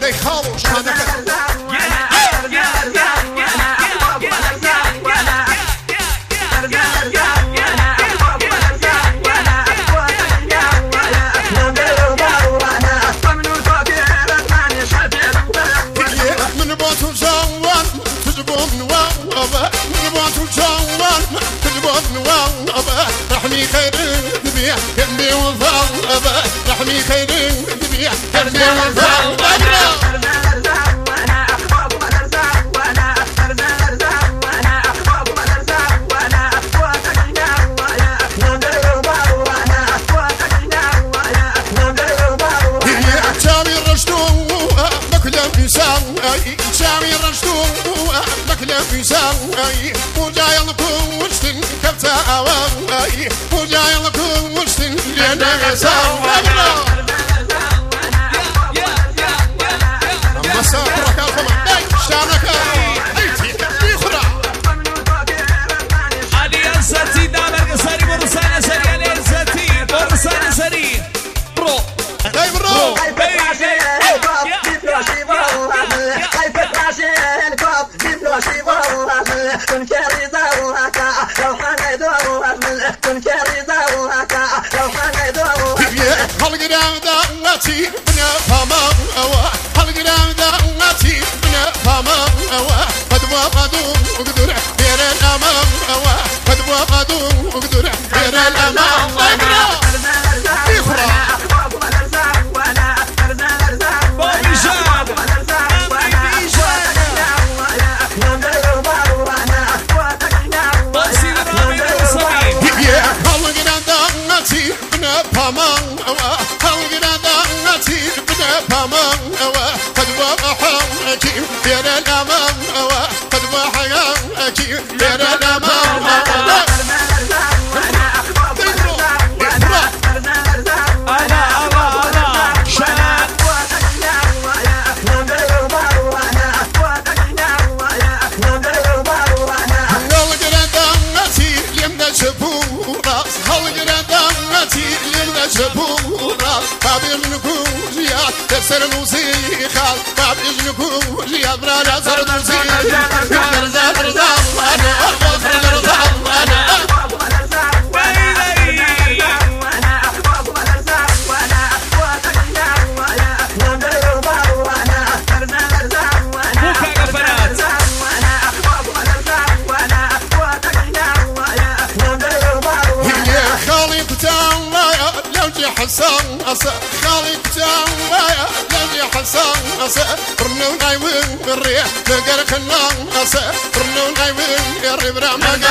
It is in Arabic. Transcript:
دي خالو شانك من بوتو جوان تجبون وابا من بوتو جوان تجبون وابا رحمي خير الدنيا كنبي وفالبا رحمي خير الدنيا كنبي وفالبا شامي رشدو مكلا في ساوي وجاي لكم وشتن كبتا واي وجاي لكم وشتن لنا ساوي مسافرك الفم شانك ايتي اخرى علي انساتي دامر قصري برسانه سري علي انساتي برسانه سري برو اي برو كن كريزا وهكا لو حنيدوها كن كريزا وهكا لو حنيدوها هل قدام دعوتي بنا فما هل قدام دعوتي بنا فما قد وقدوا وقدر غير الامام قد وقدوا وقدر غير الامام تسر الموسيقى باب إجنكو جياد برانا زرد موسيقى زرد أنا أخوض أنا حسان أسا خالي بتاعي لدي حسان أسا رنون عيون الريح نقر خنان أسا رنون عيون الريح